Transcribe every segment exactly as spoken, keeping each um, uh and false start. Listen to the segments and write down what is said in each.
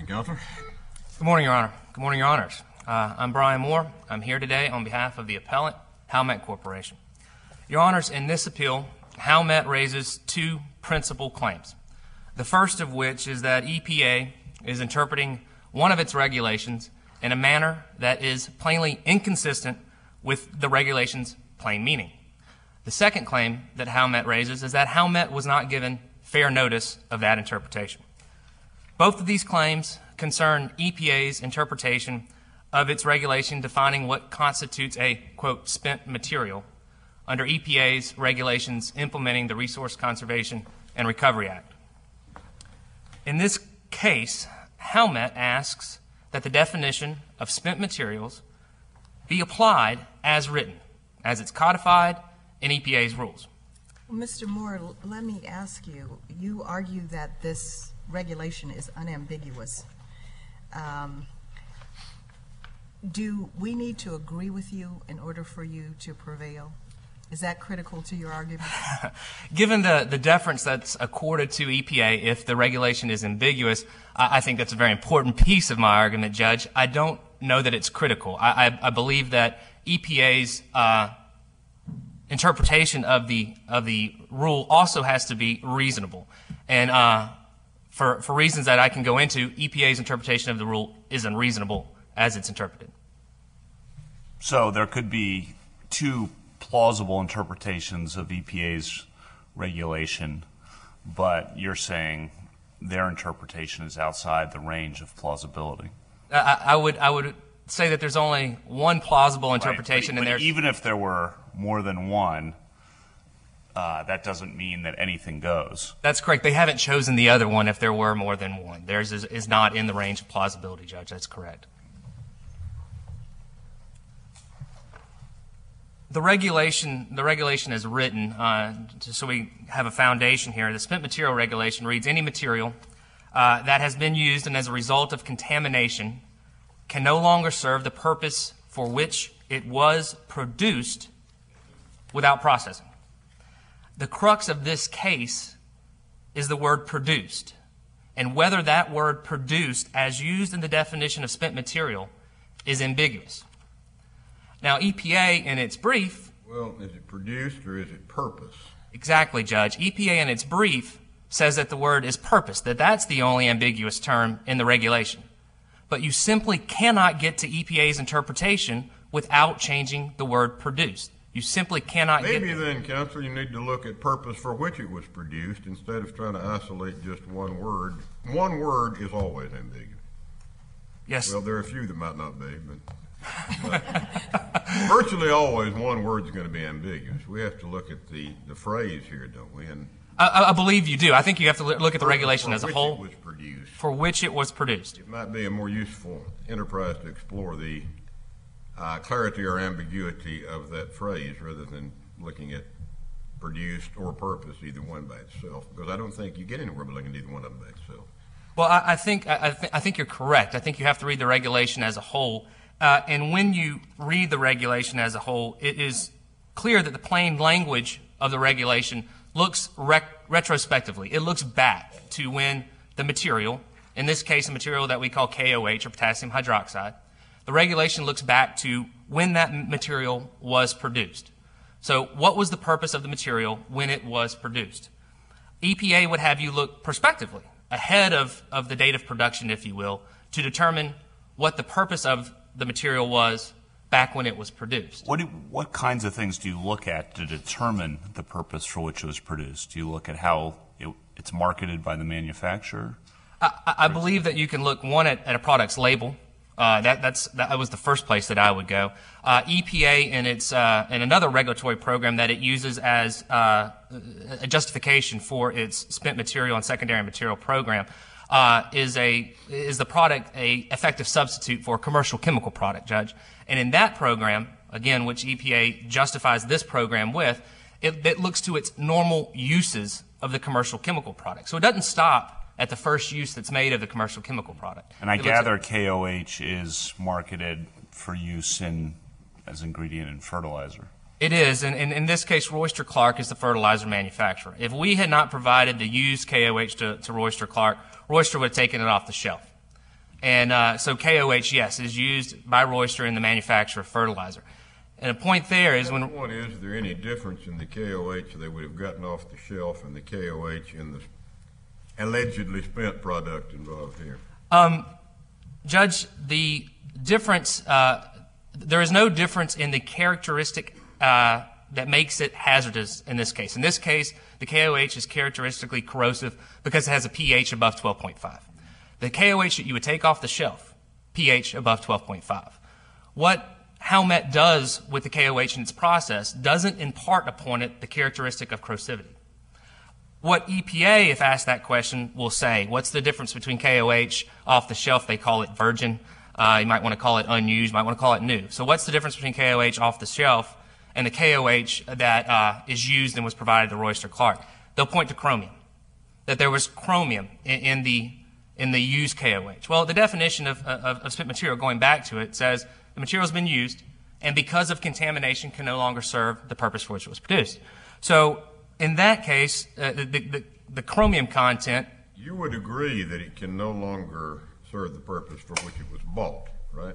Counselor. Good morning, Your Honor. Good morning, Your Honors. Uh, I'm Brian Moore. I'm here today on behalf of the appellant, Howmet Corporation. Your Honors, in this appeal, Howmet raises two principal claims. The first of which is that E P A is interpreting one of its regulations in a manner that is plainly inconsistent with the regulation's plain meaning. The second claim that Howmet raises is that Howmet was not given fair notice of that interpretation. Both of these claims concern E P A's interpretation of its regulation defining what constitutes a, quote, spent material under E P A's regulations implementing the Resource Conservation and Recovery Act. In this case, Howmet asks that the definition of spent materials be applied as written, as it's codified in E P A's rules. Well, Mister Moore, l- let me ask you, you argue that this regulation is unambiguous. Um, do we need to agree with you in order for you to prevail? Is that critical to your argument? Given the, the deference that's accorded to E P A if the regulation is ambiguous, I, I think that's a very important piece of my argument, Judge. I don't know that it's critical. I, I, I believe that E P A's uh, interpretation of the of the rule also has to be reasonable. And uh, for, for reasons that I can go into, E P A's interpretation of the rule is unreasonable as it's interpreted. So there could be two plausible interpretations of E P A's regulation, but you're saying their interpretation is outside the range of plausibility. I, I would I would say that there's only one plausible interpretation, right. but, and but there's even if there were more than one, uh, that doesn't mean that anything goes. That's correct. They haven't chosen the other one if there were more than one. Theirs is, is not in the range of plausibility, Judge. That's correct. The regulation, the regulation is written, uh, just so we have a foundation here. The spent material regulation reads, any material uh, that has been used and as a result of contamination can no longer serve the purpose for which it was produced without processing. The crux of this case is the word produced, and whether that word produced, as used in the definition of spent material, is ambiguous. Now, E P A in its brief... Well, is it produced or is it purpose? Exactly, Judge. E P A in its brief says that the word is purpose, that that's the only ambiguous term in the regulation. But you simply cannot get to E P A's interpretation without changing the word produced. You simply cannot Maybe get... Maybe then, Counselor, you need to look at purpose for which it was produced instead of trying to isolate just one word. One word is always ambiguous. Yes. Well, there are a few that might not be, but... but virtually always one word is going to be ambiguous. We have to look at the, the phrase here, don't we? And I, I believe you do. I think you have to look at the regulation as a whole. For which it was produced. For which it was produced. It might be a more useful enterprise to explore the uh, clarity or ambiguity of that phrase rather than looking at produced or purpose, either one by itself, because I don't think you get anywhere by looking at either one of them by itself. Well, I, I think I, I, th- I think you're correct. I think you have to read the regulation as a whole. Uh, and when you read the regulation as a whole, it is clear that the plain language of the regulation looks rec- retrospectively. It looks back to when the material, in this case a material that we call K O H, or potassium hydroxide, the regulation looks back to when that material was produced. So what was the purpose of the material when it was produced? E P A would have you look prospectively, ahead of, of the date of production, if you will, to determine what the purpose of the material was back when it was produced. What, do, what kinds of things do you look at to determine the purpose for which it was produced? Do you look at how it, it's marketed by the manufacturer? I, I believe that you can look, one, at, at a product's label. Uh, that, that's, that was the first place that I would go. Uh, E P A in its uh, in another regulatory program that it uses as uh, a justification for its spent material and secondary material program uh, is a is the product a effective substitute for a commercial chemical product, Judge. And in that program, again, which E P A justifies this program with, it, it looks to its normal uses of the commercial chemical product. So it doesn't stop at the first use that's made of the commercial chemical product. And I it gather at, K O H is marketed for use in as ingredient in fertilizer. It is, and, and in this case, Royster Clark is the fertilizer manufacturer. If we had not provided the used K O H to, to Royster Clark, Royster would have taken it off the shelf. And uh, so K O H, yes, is used by Royster in the manufacture of fertilizer. And the point there is when... The point is, is there any difference in the K O H they would have gotten off the shelf and the K O H in the allegedly spent product involved here? Um, Judge, the difference, uh, there is no difference in the characteristic uh, that makes it hazardous in this case. In this case, the K O H is characteristically corrosive because it has a pH above twelve point five. The K O H that you would take off the shelf, pH above twelve point five. What Howmet does with the K O H in its process doesn't impart upon it the characteristic of corrosivity. What E P A, if asked that question, will say, what's the difference between K O H off the shelf? They call it virgin. Uh, you might want to call it unused, you might want to call it new. So what's the difference between K O H off the shelf and the K O H that uh, is used and was provided to Royster Clark? They'll point to chromium, that there was chromium in, in the in the used K O H. Well, the definition of, of, of spent material, going back to it, says the material has been used and because of contamination can no longer serve the purpose for which it was produced. So in that case, uh, the, the, the chromium content... You would agree that it can no longer serve the purpose for which it was bought, right?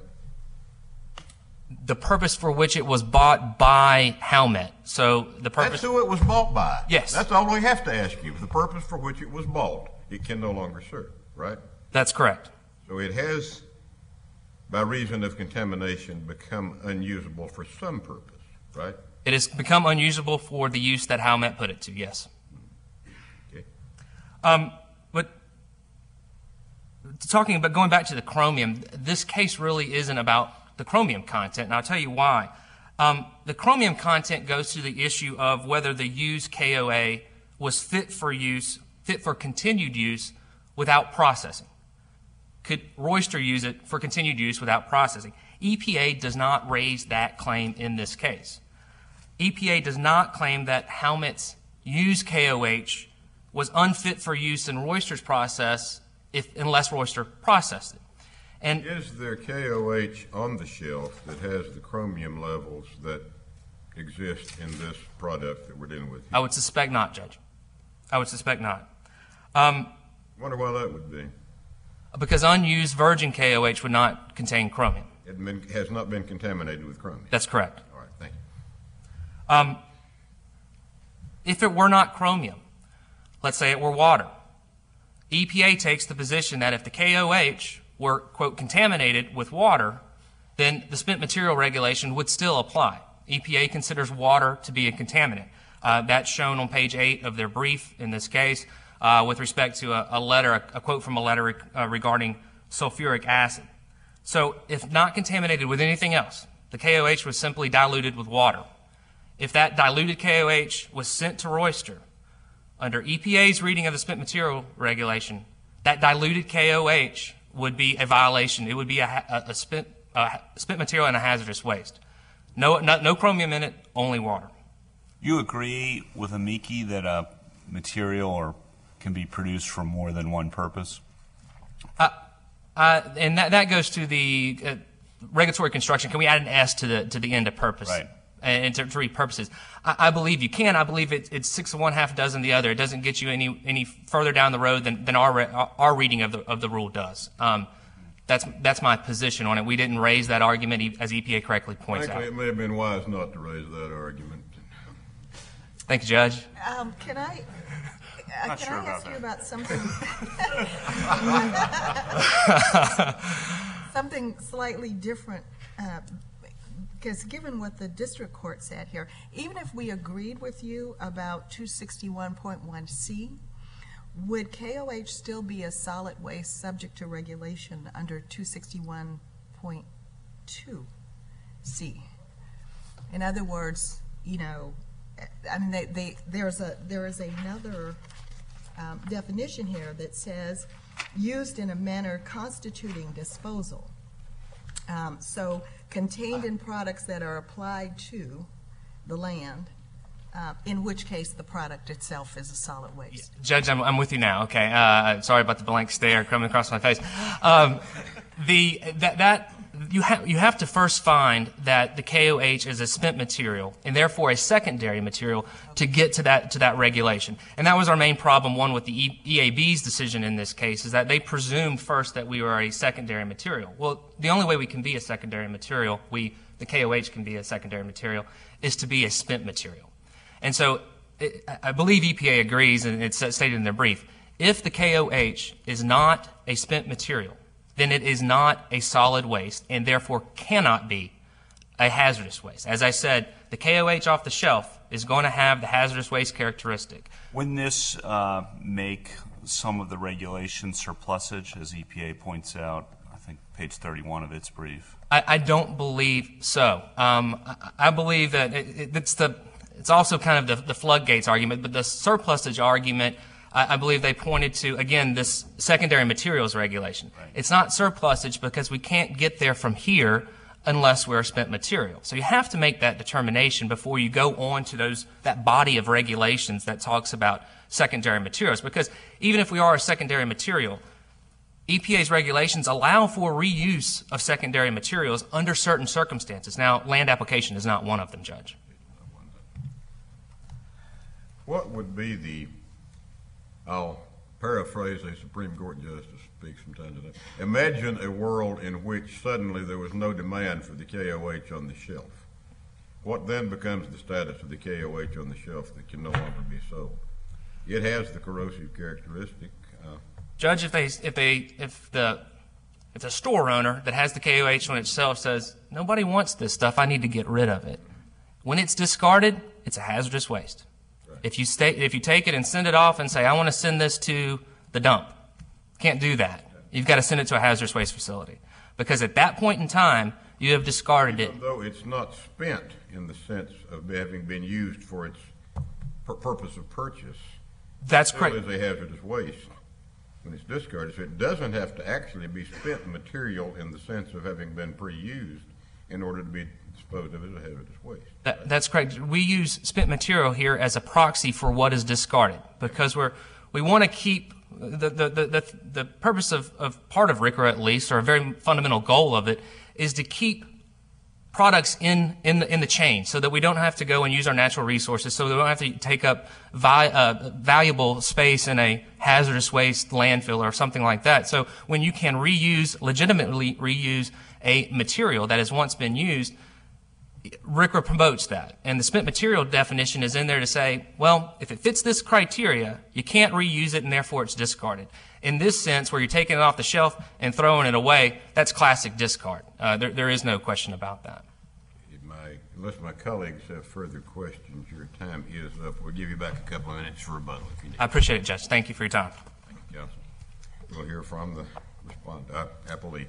The purpose for which it was bought by Howmet. So the purpose... That's who it was bought by. Yes. That's all we have to ask you. The purpose for which it was bought, it can no longer serve, right? That's correct. So it has, by reason of contamination, become unusable for some purpose, right? It has become unusable for the use that Howmet put it to, yes. Okay. Um, but talking about going back to the chromium, this case really isn't about the chromium content, and I'll tell you why. Um, the chromium content goes to the issue of whether the used K O A was fit for use, fit for continued use without processing. Could Royster use it for continued use without processing? E P A does not raise that claim in this case. E P A does not claim that Howmet's used K O H was unfit for use in Royster's process if, unless Royster processed it. And is there K O H on the shelf that has the chromium levels that exist in this product that we're dealing with here? I would suspect not, Judge. I would suspect not. Um, wonder why that would be. Because unused virgin K O H would not contain chromium. It been, has not been contaminated with chromium. That's correct. All right, thank you. Um, if it were not chromium, let's say it were water, E P A takes the position that if the K O H were, quote, contaminated with water, then the spent material regulation would still apply. E P A considers water to be a contaminant. Uh, that's shown on page eight of their brief in this case uh, with respect to a, a letter, a, a quote from a letter uh, regarding sulfuric acid. So if not contaminated with anything else, the K O H was simply diluted with water. If that diluted K O H was sent to Royster, under E P A's reading of the spent material regulation, that diluted K O H would be a violation. It would be a, a, a, spent, a spent material and a hazardous waste. No, no, no chromium in it, only water. You agree with Amici that a material or can be produced for more than one purpose? Uh, uh, and that, that goes to the uh, regulatory construction. Can we add an S to the to the end of purpose? Right. And to, to read purposes. I, I believe you can. I believe it, it's six of one, half a dozen the other. It doesn't get you any any further down the road than, than our our reading of the of the rule does. Um, that's that's my position on it. We didn't raise that argument, as E P A correctly points Frankly, out. it may have been wise not to raise that argument. Thank you, Judge. Um, can I, uh, Not can sure I about ask you that. about something, something slightly different? Uh, because given what the district court said here, even if we agreed with you about two sixty-one point one C, would K O H still be a solid waste subject to regulation under two sixty-one point two C? In other words, you know, I mean, they, they, there's a there is another um, definition here that says used in a manner constituting disposal. Um, so contained in products that are applied to the land, uh, in which case the product itself is a solid waste. Judge, I'm, I'm with you now. Okay. Uh, sorry about the blank stare coming across my face. Um, the that that you have you have to first find that the K O H is a spent material and therefore a secondary material to get to that to that regulation. And that was our main problem. One with the e- EAB's decision in this case is that they presumed first that we were a secondary material. Well, the only way we can be a secondary material, we the K O H can be a secondary material, is to be a spent material. And so it, I believe E P A agrees, and it's stated in their brief. If the K O H is not a spent material, then it is not a solid waste and therefore cannot be a hazardous waste. As I said, the K O H off the shelf is going to have the hazardous waste characteristic. Wouldn't this uh, make some of the regulation surplusage, as E P A points out, I think page thirty-one of its brief? I, I don't believe so. Um, I, I believe that it, it, it's the it's also kind of the, the floodgates argument, but the surplusage argument, I believe they pointed to, again, this secondary materials regulation. Right. It's not surplusage because we can't get there from here unless we're a spent material. So you have to make that determination before you go on to those that body of regulations that talks about secondary materials. Because even if we are a secondary material, E P A's regulations allow for reuse of secondary materials under certain circumstances. Now, land application is not one of them, Judge. What would be the, I'll paraphrase a Supreme Court justice speaks from time to time. Imagine a world in which suddenly there was no demand for the K O H on the shelf. What then becomes the status of the K O H on the shelf that can no longer be sold? It has the corrosive characteristic. Uh, Judge, if they, if they, if the, if the store owner that has the K O H on itself says, nobody wants this stuff, I need to get rid of it. When it's discarded, it's a hazardous waste. If you stay, if you take it and send it off and say, I want to send this to the dump, can't do that. You've got to send it to a hazardous waste facility. Because at that point in time, you have discarded it. Though it's not spent in the sense of having been used for its pur- purpose of purchase, That's it correct. is a hazardous waste when it's discarded. So it doesn't have to actually be spent material in the sense of having been pre-used in order to be disposed of as a hazardous waste. That, that's correct. We use spent material here as a proxy for what is discarded because we're we want to keep the the, the, the, the purpose of, of part of RCRA at least, or a very fundamental goal of it, is to keep products in in the, in the chain so that we don't have to go and use our natural resources, so we don't have to take up vi, uh, valuable space in a hazardous waste landfill or something like that. So when you can reuse, legitimately reuse a material that has once been used, RCRA promotes that. And the spent material definition is in there to say, well, if it fits this criteria, you can't reuse it and therefore it's discarded. In this sense, where you're taking it off the shelf and throwing it away, that's classic discard. Uh, there, there is no question about that. My, unless my colleagues have further questions, your time is up. We'll give you back a couple of minutes for rebuttal if you need. I appreciate it, Judge. Thank you for your time. Thank you, Counsel. We'll hear from the respondent, uh, appellee.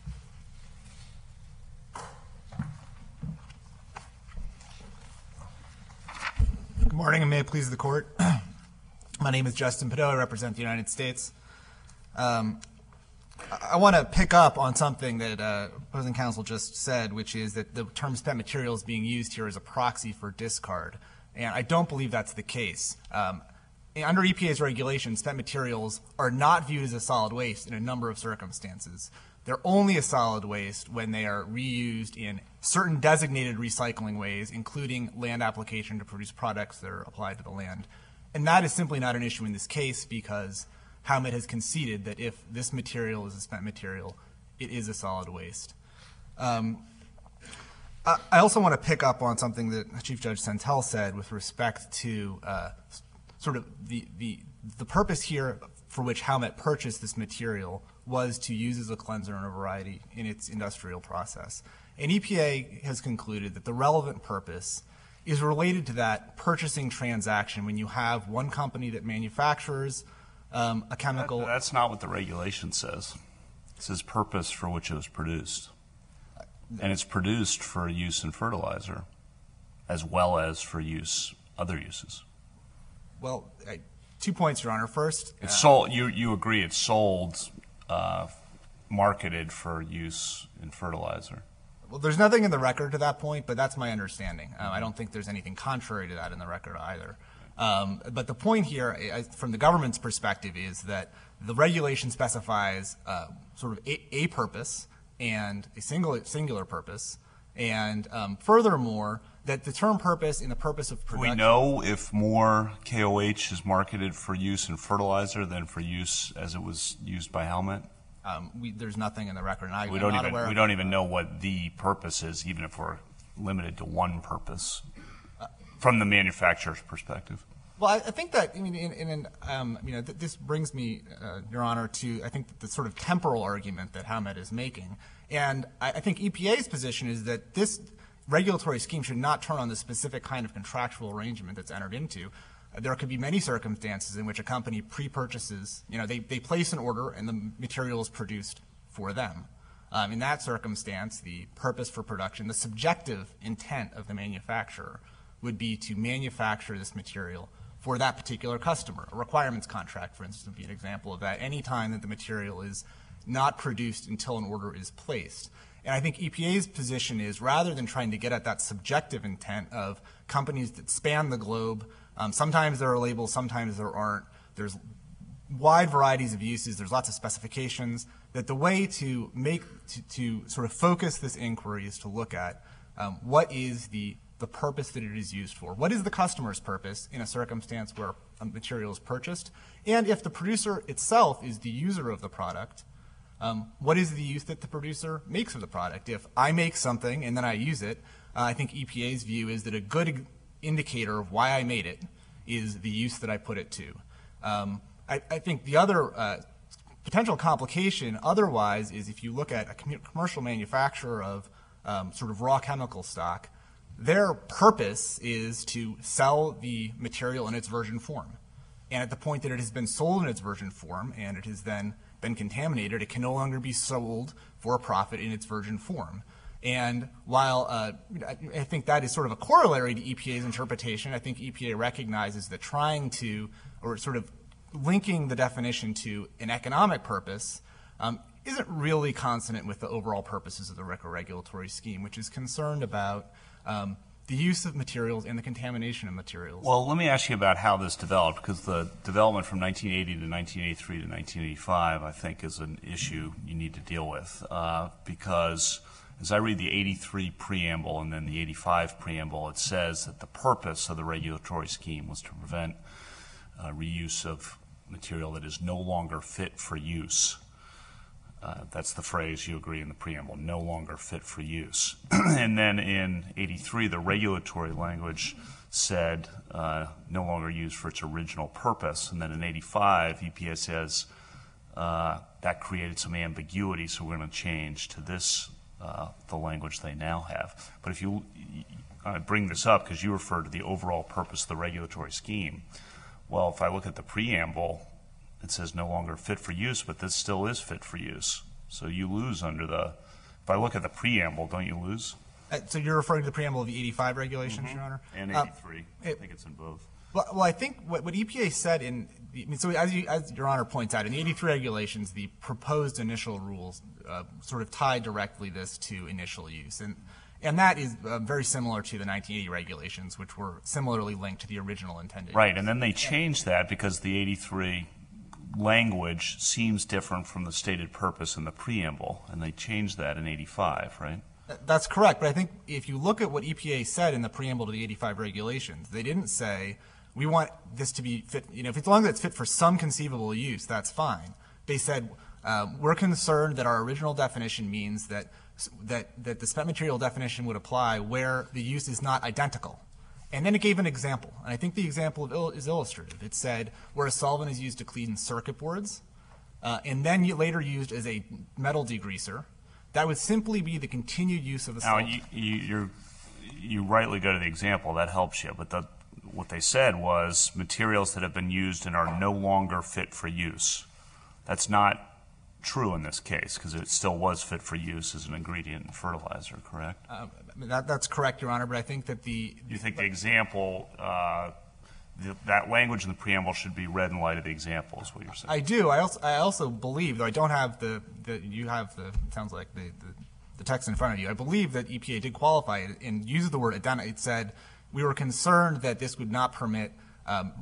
Good morning, and may it please the court. My name is Justin Pideaux. I represent the United States. Um, I, I want to pick up on something that uh, opposing counsel just said, which is that the term spent material is being used here as a proxy for discard. And I don't believe that's the case. Um, under E P A's regulations, spent materials are not viewed as a solid waste in a number of circumstances. They're only a solid waste when they are reused in certain designated recycling ways, including land application to produce products that are applied to the land. And that is simply not an issue in this case because Howmet has conceded that if this material is a spent material, it is a solid waste. Um, I, I also want to pick up on something that Chief Judge Santel said with respect to uh, sort of the, the, the purpose here for which Howmet purchased this material was to use as a cleanser in a variety in its industrial process. And E P A has concluded that the relevant purpose is related to that purchasing transaction when you have one company that manufactures um, a chemical. That, that's not what the regulation says. It says purpose for which it was produced. And it's produced for use in fertilizer as well as for use, other uses. Well, I, two points, Your Honor. First, It's uh, sold, you, you agree it's sold, uh, marketed for use in fertilizer. well, there's nothing in the record to that point, but that's my understanding. Uh, I don't think there's anything contrary to that in the record either. Um, but the point here, I, from the government's perspective, is that the regulation specifies uh, sort of a, a purpose, and a single singular purpose. And um, furthermore, that the term purpose in the purpose of Do production. we know if more K O H is marketed for use in fertilizer than for use as it was used by Howmet? Um, we, there's nothing in the record, and I, We I'm don't not even aware we of don't even know what the purpose is, even if we're limited to one purpose from the manufacturer's perspective. Well, I, I think that, I mean, in, in an, um, you know, th- this brings me, uh, Your Honor, to, I think, the sort of temporal argument that Howmet is making. And I, I think E P A's position is that this regulatory scheme should not turn on the specific kind of contractual arrangement that's entered into. Uh, there could be many circumstances in which a company pre-purchases, you know, they, they place an order and the material is produced for them. Um, in that circumstance, the purpose for production, the subjective intent of the manufacturer would be to manufacture this material for that particular customer. A requirements contract, for instance, would be an example of that. Any time that the material is not produced until an order is placed. And I think E P A's position is, rather than trying to get at that subjective intent of companies that span the globe, um, sometimes there are labels, sometimes there aren't. There's wide varieties of uses. There's lots of specifications. That the way to make to, to sort of focus this inquiry is to look at um, what is the the purpose that it is used for. What is the customer's purpose in a circumstance where a material is purchased? And if the producer itself is the user of the product, um, what is the use that the producer makes of the product? If I make something and then I use it, uh, I think E P A's view is that a good indicator of why I made it is the use that I put it to. Um, I, I think the other uh, potential complication otherwise is if you look at a com- commercial manufacturer of um, sort of raw chemical stock, their purpose is to sell the material in its virgin form. And at the point that it has been sold in its virgin form and it has then been contaminated, it can no longer be sold for a profit in its virgin form. And while uh, I think that is sort of a corollary to E P A's interpretation, I think E P A recognizes that trying to, or sort of linking the definition to an economic purpose um, isn't really consonant with the overall purposes of the RICA regulatory scheme, which is concerned about Um, the use of materials and the contamination of materials. Well, let me ask you about how this developed, because the development from nineteen eighty to nineteen eighty-three to nineteen eighty-five, I think, is an issue you need to deal with. Uh, because as I read the eighty-three preamble and then the eighty-five preamble, it says that the purpose of the regulatory scheme was to prevent uh, reuse of material that is no longer fit for use. Uh, that's the phrase, you agree, in the preamble, no longer fit for use. And then in eighty-three, the regulatory language said uh, no longer used for its original purpose. And then in eighty-five, E P A says uh, that created some ambiguity, so we're going to change to this, uh, the language they now have. But if you I bring this up because you refer to the overall purpose of the regulatory scheme. Well, if I look at the preamble, it says no longer fit for use, but this still is fit for use. So you lose under the, if I look at the preamble, don't you lose? Uh, so you're referring to the preamble of the eighty-five regulations, Mm-hmm. Your Honor? And Uh, eighty-three. it- I think it's in both. Well, well, I think what, what E P A said in, the, I mean, so as, you, as Your Honor points out, in the eighty-three regulations, the proposed initial rules uh, sort of tie directly this to initial use. And, and that is uh, very similar to the nineteen eighty regulations, which were similarly linked to the original intended Right, use. and then they changed that because the eighty-three language seems different from the stated purpose in the preamble, and they changed that in eighty-five, right? Th- That's correct, but I think if you look at what E P A said in the preamble to the eighty-five regulations, they didn't say, we want this to be fit, you know, if it's long as it's fit for some conceivable use, that's fine. They said, uh, we're concerned that our original definition means that, that, that the spent material definition would apply where the use is not identical. And then it gave an example, and I think the example of il- is illustrative. It said where a solvent is used to clean circuit boards, uh, and then you later used as a metal degreaser, that would simply be the continued use of the Now, solvent. you, you, you're, you rightly go to the example, that helps you, but the, what they said was materials that have been used and are no longer fit for use. That's not true in this case, because it still was fit for use as an ingredient in fertilizer, correct? Um, that, that's correct, Your Honor, but I think that the, You think the example, uh, the, that language in the preamble should be read in light of the example, is what you're saying? I do. I also, I also believe, though I don't have the, the you have the, it sounds like the, the, the text in front of you. I believe that E P A did qualify it and used the word identi- It said, we were concerned that this would not permit um, re,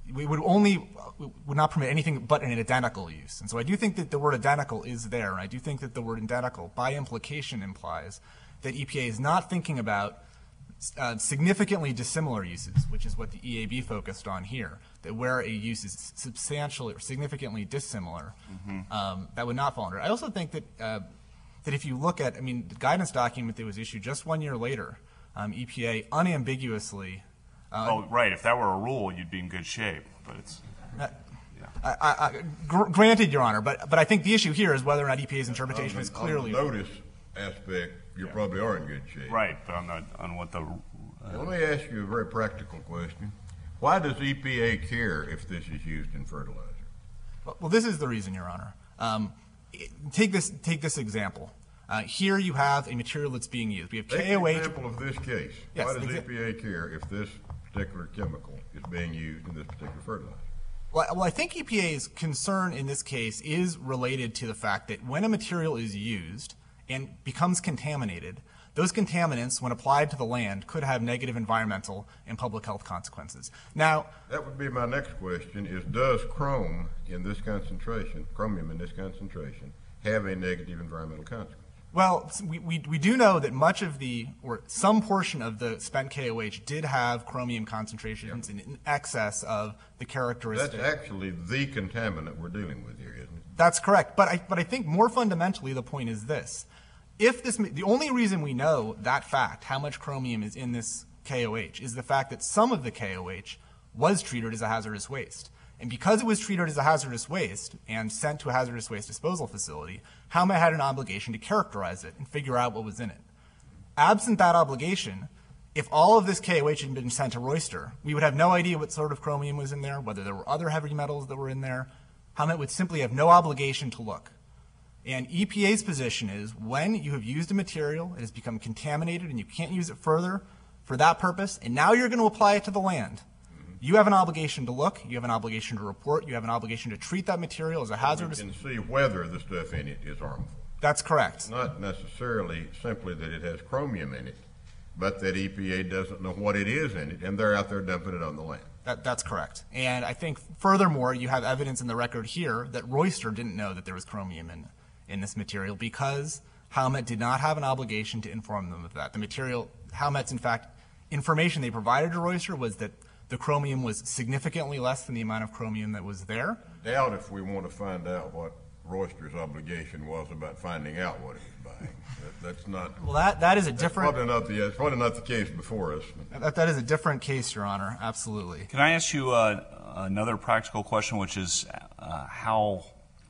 we would only we would not permit anything but an identical use. And so I do think that the word identical is there, and I do think that the word identical, by implication, implies that E P A is not thinking about uh, significantly dissimilar uses, which is what the E A B focused on here, that where a use is substantially or significantly dissimilar, mm-hmm. um, that would not fall under it. I also think that, uh, that if you look at, I mean, the guidance document that was issued just one year later, um, E P A unambiguously Uh, oh, right. If that were a rule, you'd be in good shape. But it's. Uh, Yeah. I, I, I, gr- granted, Your Honor, but but I think the issue here is whether or not E P A's interpretation On is the- clearly. On the notice aspect, you probably are in good shape. Right, but on the on what the. Uh, Let me ask you a very practical question. Why does E P A care if this is used in fertilizer? Well, well, this is the reason, Your Honor. Um, it- take this take this example. Uh, here you have a material that's being used. We have Take K O H. an example of this case. Yes, Why does exa- E P A care if this particular chemical is being used in this particular fertilizer? Well, well, I think E P A's concern in this case is related to the fact that when a material is used and becomes contaminated, those contaminants, when applied to the land, could have negative environmental and public health consequences. Now, That would be my next question, is does chrome in this concentration, chromium in this concentration, have a negative environmental consequence? well, we, we, we do know that much of the, or some portion of the spent K O H did have chromium concentrations in, in excess of the characteristic. That's actually the contaminant we're dealing with here, isn't it? That's correct. But I, but I think more fundamentally the point is this. If this, the only reason we know that fact, how much chromium is in this K O H, is the fact that some of the K O H was treated as a hazardous waste. And because it was treated as a hazardous waste and sent to a hazardous waste disposal facility, Howmet had an obligation to characterize it and figure out what was in it. Absent that obligation, if all of this K O H had been sent to Royster, we would have no idea what sort of chromium was in there, whether there were other heavy metals that were in there. Howmet would simply have no obligation to look. And E P A's position is when you have used a material, it has become contaminated and you can't use it further for that purpose, and now you're going to apply it to the land, you have an obligation to look, you have an obligation to report, you have an obligation to treat that material as a hazardous. You can see whether the stuff in it is harmful. That's correct. Not necessarily simply that it has chromium in it, but that E P A doesn't know what it is in it, and they're out there dumping it on the land. That, that's correct. And I think furthermore, you have evidence in the record here that Royster didn't know that there was chromium in, in this material because Howmet did not have an obligation to inform them of that. The material, Howmet's in fact, information they provided to Royster was that the chromium was significantly less than the amount of chromium that was there. Doubt if we want to find out what Royster's obligation was about finding out what he was buying. That, that's not. Well, that, that is a That's different. probably not the. It's probably not the case before us. That, that is a different case, Your Honor. Absolutely. Can I ask you uh, another practical question, which is uh, how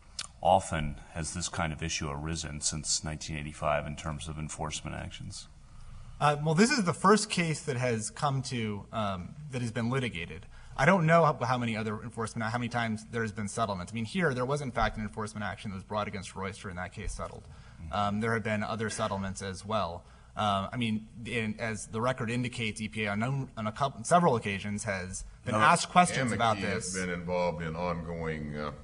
often has this kind of issue arisen since nineteen eighty-five in terms of enforcement actions? Uh, well, this is the first case that has come to um, that has been litigated. I don't know how, how many other enforcement, how many times there has been settlements. I mean, here there was in fact an enforcement action that was brought against Royster, and that case settled. Um, there have been other settlements as well. Uh, I mean, in, as the record indicates, E P A on, no, on a couple, several occasions has been Another- asked questions Amici about has this. been involved in ongoing uh,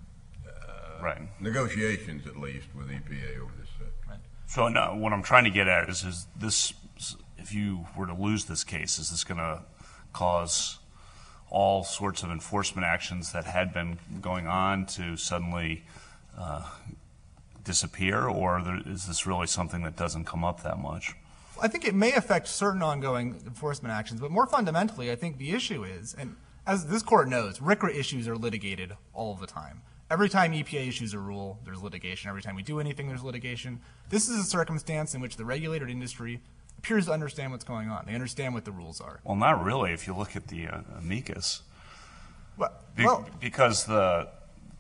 Right. negotiations, at least, with E P A over this subject. Right. So no, what I'm trying to get at is, is this, if you were to lose this case, is this going to cause all sorts of enforcement actions that had been going on to suddenly uh, disappear, or there, is this really something that doesn't come up that much? I think it may affect certain ongoing enforcement actions, but more fundamentally, I think the issue is, and as this court knows, R C R A issues are litigated all the time. Every time E P A issues a rule, there's litigation. Every time we do anything, there's litigation. This is a circumstance in which the regulated industry appears to understand what's going on. They understand what the rules are. Well, not really if you look at the uh, amicus. Well, Be- well because the,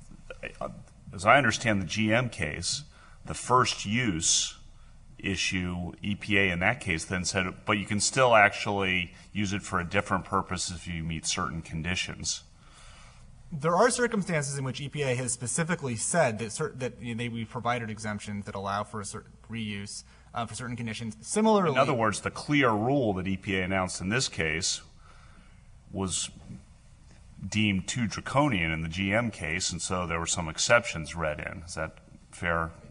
as I understand the G M case, the first use issue, E P A in that case then said, but you can still actually use it for a different purpose if you meet certain conditions. there are circumstances in which E P A has specifically said that cer- that you know, they we provided exemptions that allow for a certain reuse uh, for certain conditions. Similarly, In other words, the clear rule that E P A announced in this case was deemed too draconian in the G M case, and so there were some exceptions read in. Is that fair?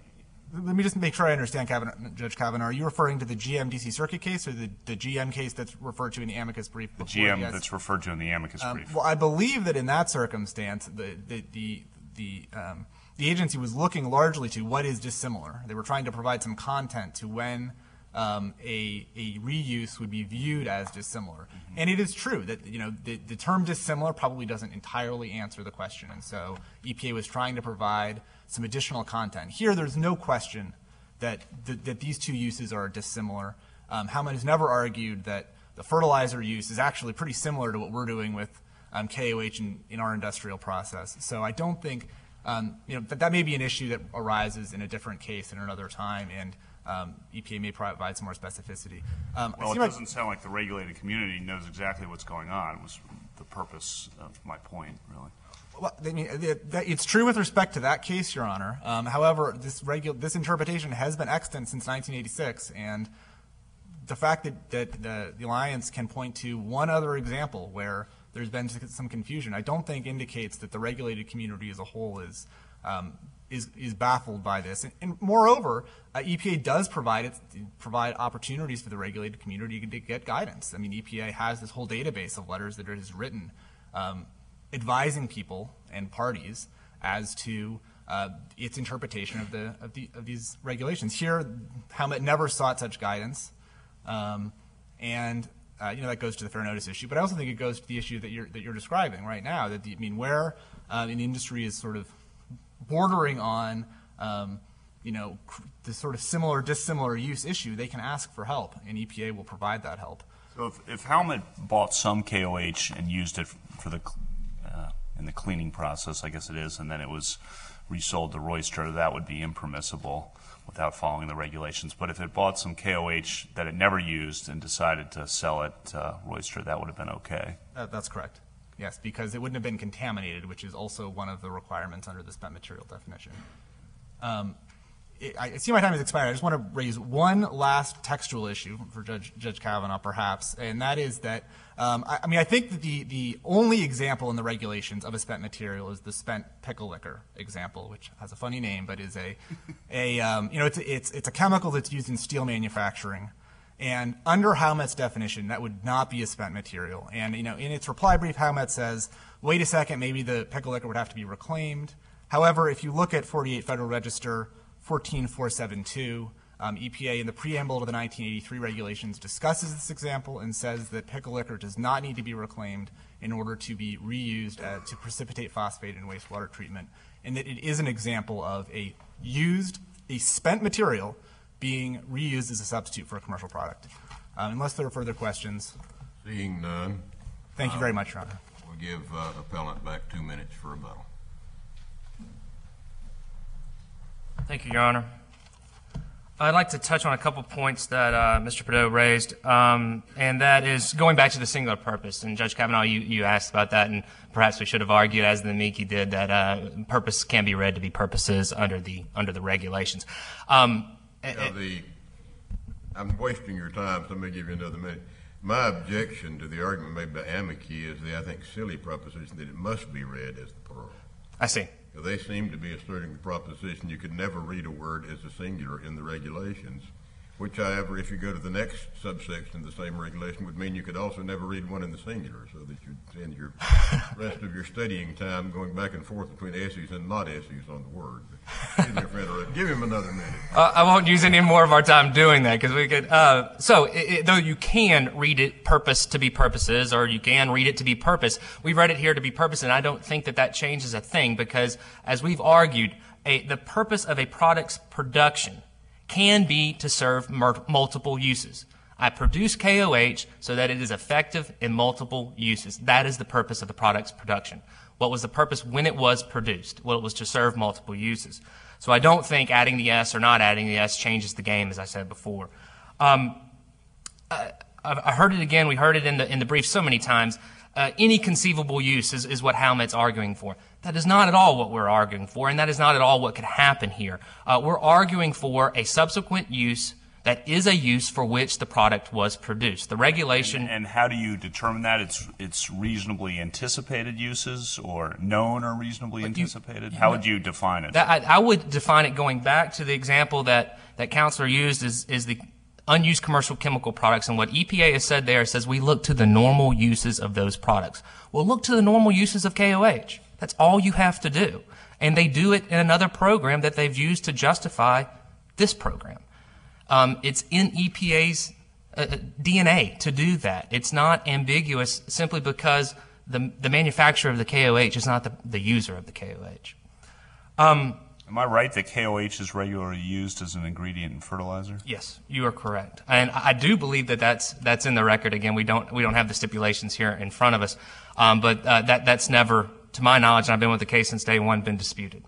let me just make sure I understand, Kavanaugh, Judge Kavanaugh. Are you referring to the G M D C Circuit case or the, the G M case that's referred to in the amicus brief? The before G M the that's referred to in the amicus um, brief. Well, I believe that in that circumstance, the the the the, um, the agency was looking largely to what is dissimilar. They were trying to provide some content to when um, a a reuse would be viewed as dissimilar. Mm-hmm. And it is true that you know the, the term dissimilar probably doesn't entirely answer the question, and so E P A was trying to provide some additional content. Here, there's no question that th that these two uses are dissimilar. Um, Howmet has never argued that the fertilizer use is actually pretty similar to what we're doing with um, K O H in, in our industrial process. So I don't think, um, you know, that that may be an issue that arises in a different case at another time, and um, E P A may provide some more specificity. Um, I Well, see it my- doesn't sound like the regulated community knows exactly what's going on, was the purpose of my point, really. Well, I mean, it, that, it's true with respect to that case, Your Honor. Um, however, this regu- this interpretation has been extant since nineteen eighty-six, and the fact that, that the, the Alliance can point to one other example where there's been some confusion, I don't think indicates that the regulated community as a whole is um, is, is baffled by this. And, and moreover, uh, E P A does provide it, provide opportunities for the regulated community to get guidance. I mean, E P A has this whole database of letters that it has written um, advising people and parties as to uh, its interpretation of the of the of these regulations. Here, Howmet never sought such guidance, um, and uh, you know that goes to the fair notice issue. But I also think it goes to the issue that you're that you're describing right now. That the, I mean, where uh, an industry is sort of bordering on um, you know the sort of similar dissimilar use issue, they can ask for help, and E P A will provide that help. So if, if Howmet bought some K O H and used it for the uh, in the cleaning process, I guess it is, and then it was resold to Royster, that would be impermissible without following the regulations. But if it bought some K O H that it never used and decided to sell it to Royster, that would have been okay. Uh, that's correct. Yes, because it wouldn't have been contaminated, which is also one of the requirements under the spent material definition. Um, it, I see my time has expired. I just want to raise one last textual issue for Judge, Judge Kavanaugh, perhaps, and that is that, um, I, I mean, I think that the, the only example in the regulations of a spent material is the spent pickle liquor example, which has a funny name, but is a, a um, you know, it's, it's, it's a chemical that's used in steel manufacturing. And under Howmet's definition, that would not be a spent material. And, you know, in its reply brief, Howmet says, wait a second, maybe the pickle liquor would have to be reclaimed. However, if you look at forty-eight Federal Register fourteen four seventy-two, um, E P A in the preamble to the nineteen eighty-three regulations discusses this example and says that pickle liquor does not need to be reclaimed in order to be reused uh, to precipitate phosphate in wastewater treatment, and that it is an example of a used, a spent material being reused as a substitute for a commercial product. Um, unless there are further questions. Seeing none, Thank you very much, Your Honor. we'll give uh, appellant back two minutes for rebuttal. Thank you, Your Honor. I'd like to touch on a couple points that uh, Mister Prideaux raised, um, and that is going back to the singular purpose. And Judge Kavanaugh, you, you asked about that, and perhaps we should have argued, as the amici did, that uh, purpose can be read to be purposes under the under the regulations. Um, Now, the, I'm wasting your time, so let me give you another minute. My objection to the argument made by amici is the, I think, silly proposition that it must be read as the plural. I see. They seem to be asserting the proposition you could never read a word as a singular in the regulations, which, however, if you go to the next subsection of the same regulation, would mean you could also never read one in the singular, so that you'd spend your rest of your studying time going back and forth between S's and not S's on the word. Excuse me for interrupting. Give him another minute. Uh, I won't use any more of our time doing that because we could. Uh, so, it, it, though you can read it purpose to be purposes, or you can read it to be purpose, we've read it here to be purpose, and I don't think that that changes a thing because, as we've argued, a, the purpose of a product's production can be to serve multiple uses. I produce K O H so that it is effective in multiple uses. That is the purpose of the product's production. What was the purpose when it was produced? Well, it was to serve multiple uses. So I don't think adding the S or not adding the S changes the game, as I said before. Um, I, I heard it again. We heard it in the in the brief so many times. Uh, any conceivable use is, is what Howmet's arguing for. That is not at all what we're arguing for, and that is not at all what could happen here. Uh, we're arguing for a subsequent use that is a use for which the product was produced. The regulation... And how do you determine that? It's it's reasonably anticipated uses or known or reasonably you- anticipated? How would you define it? That, I, I would define it going back to the example that, that Counselor used is, is the unused commercial chemical products. And what E P A has said there says we look to the normal uses of those products. Well, look to the normal uses of K O H. That's all you have to do. And they do it in another program that they've used to justify this program. Um, it's in E P A's uh, D N A to do that. It's not ambiguous simply because the, the manufacturer of the K O H is not the, the user of the K O H. Um, Am I right that K O H is regularly used as an ingredient in fertilizer? Yes, you are correct, and I do believe that that's that's in the record. Again, we don't we don't have the stipulations here in front of us, um, but uh, that that's never, to my knowledge, and I've been with the case since day one, been disputed.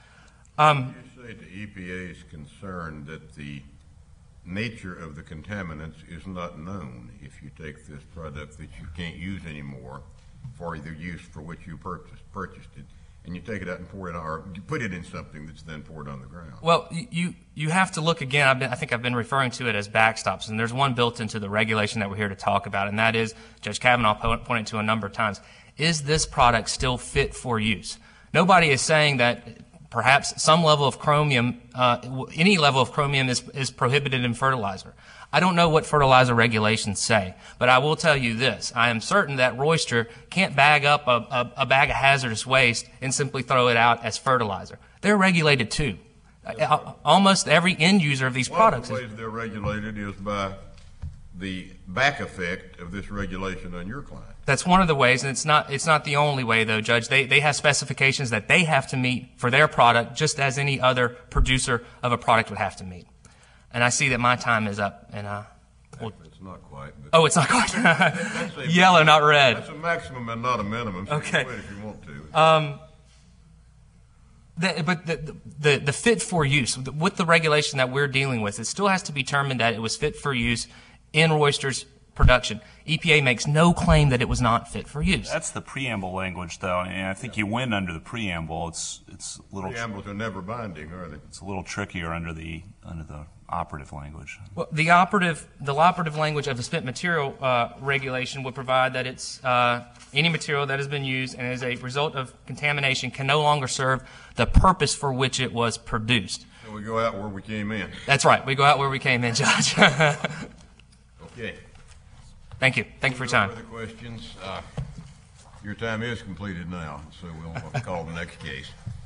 Um, You say the E P A is concerned that the nature of the contaminants is not known if you take this product that you can't use anymore for the use for which you purchased purchased it, and you take it out and pour it, or you put it in something that's then poured on the ground. Well, you you have to look again. I've been, I think I've been referring to it as backstops, and there's one built into the regulation that we're here to talk about, and that is, Judge Kavanaugh po- pointed to a number of times, is this product still fit for use? Nobody is saying that perhaps some level of chromium, uh, any level of chromium is, is prohibited in fertilizer. I don't know what fertilizer regulations say, but I will tell you this. I am certain that Royster can't bag up a, a, a bag of hazardous waste and simply throw it out as fertilizer. They're regulated too. Uh, almost every end user of these products One is. of the ways they're regulated is by the back effect of this regulation on your client. That's one of the ways, and it's not it's not the only way, though, Judge. They they have specifications that they have to meet for their product, just as any other producer of a product would have to meet. And I see that my time is up, and uh, well, It's not quite. But oh, it's not quite that's a- yellow, not red. That's a maximum and not a minimum, so Okay. you can quit if you want to. The, but the, the the fit for use with the regulation that we're dealing with, it still has to be determined that it was fit for use in Royster's production. E P A makes no claim that it was not fit for use. That's the preamble language, though, and I think you win under the preamble. It's it's a little Preambles are never binding, are they? it's a little trickier under the under the operative language. Well, the operative, the operative language of the spent material uh, regulation would provide that it's uh, any material that has been used and as a result of contamination can no longer serve the purpose for which it was produced. So we go out where we came in. That's right. We go out where we came in, Judge. Okay. Thank you. Thank you for your No time. further questions? Uh, Your time is completed now, so we'll call the next case.